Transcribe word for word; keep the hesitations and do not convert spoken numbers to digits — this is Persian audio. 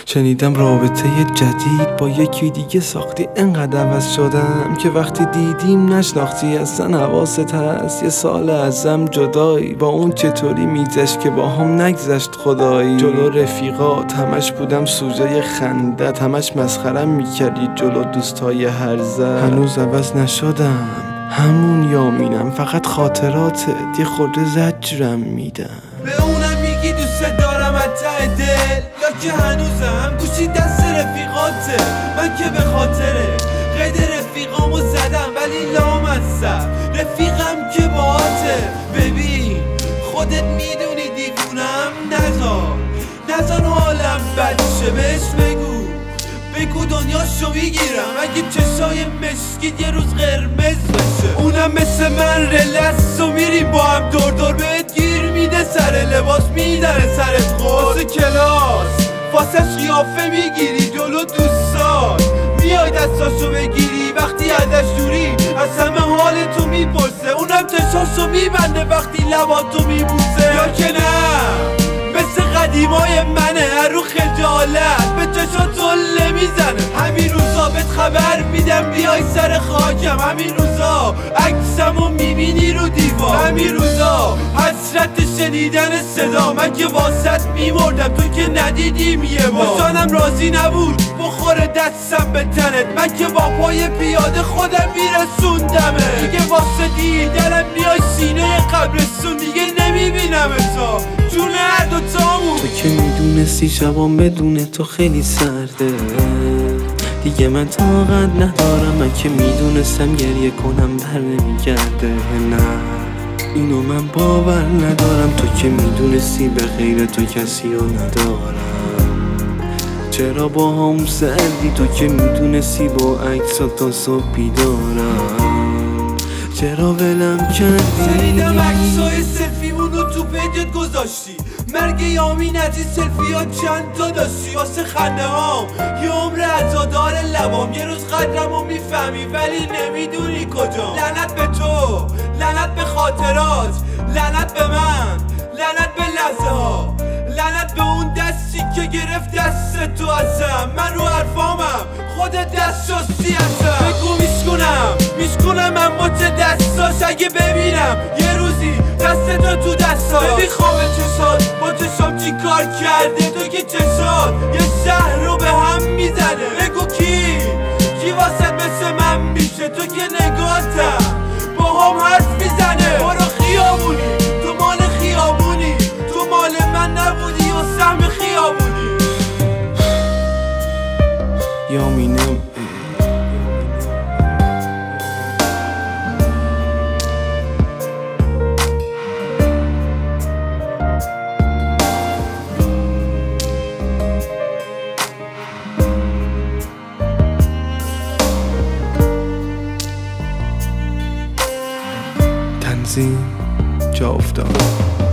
شنیدم رابطه جدید با یکی دیگه ساختی، انقدر عوض شدم که وقتی دیدیم نشناختی. اصلا حواست هست یه سال ازم جدایی، با اون چطوری میگذشت که با هم نگذشت خدایی. جلو رفیقات همش بودم سوژه خندت، همش مسخرم میکردی جلو دوستای هرزه. هنوز عوض نشدم، همون یامینم، فقط خاطراتت یه خورده زجرم میدن. به اونم میگی دوست دارم از ته دل، یا که هنوزم گوشی دست رفیقاته؟ من که به خاطره قید رفیقامو زدم ولی لامصب رفیقم که باهاته. ببین خودت میدونی دیوونم، نزار نزار حالم بد شه. بهش بگو بگو دنیاشو میگیرم اگه چشای مشکید یه روز قرمز بشه. اونم مثل من رلس و میریم با هم دور دور، بهت گیر میده سر لباس میداره سرت خود. واسه کلاس واسه قیافه میگیری جلو دوستان، میای دستاشو بگیری وقتی ازش دوری از همه حالتو میپرسه. اونم چشاشو میبنده وقتی لباتو میبوسه. یا که نه مثل قدیمای منه هر رو خجالت به چشات طله میزنه. همین روزا بهت خبر میدم بیای سر خاکم، همین روزا عکسمو میبینی رو دیوار، همین روزا حسرت شنیدن صدا. من که واسط میمردم تو که ندیدیم یه بار. جانم راضی نبود بخوره دستم به تنت، من که با پای پیاده خودم میرسوندمه. دیگه واسه دیدنم میای سینه قبرستون، دیگه نمیبینم تا جون هر دوتامون. تو که میدونستی شبام بدون تو خیلی سرده، دیگه من طاقت ندارم. من که میدونستم گریه کنم بر نمیگرده، نه اینو من باور ندارم. تو که میدونستی به غیر تو کسی رو ندارم، چرا با هم زدی؟ تو که میدونستی با عکسات تا صبح بیدارم، چرا ولم کردی؟ شنیدم عکسای سلفیمونو تو پیجت گذاشتی، مرگ یامین از این سلفی ها چند تا داشتی. واسه خنده هام یه عمر عزادار لبام، یه روز قدرمو میفهمی ولی نمیدونی کجا. لعنت به تو، لعنت به خاطرات، لعنت به من، لعنت به لحظه ها، لعنت به اون دستی که گرفت دست تو ازم. من رو حرفامم خودت دست شستی ازم. بگو میشکنم میشکنم اما چه دستاش اگه ببینم یه روزی دست تو تو دستاش. ببین خواب چشات با چشام چی کار کرده؟ تو که چشات یه شهر رو به هم میزنه. بگو کی کی واسه مثل من میشه؟ تو که نگاتم با هم حرف میزنه. برو خیابونی تو مال خیابونی، تو مال من نبودی و سهم خیابونی. یامینم تنظیم جا افتاد.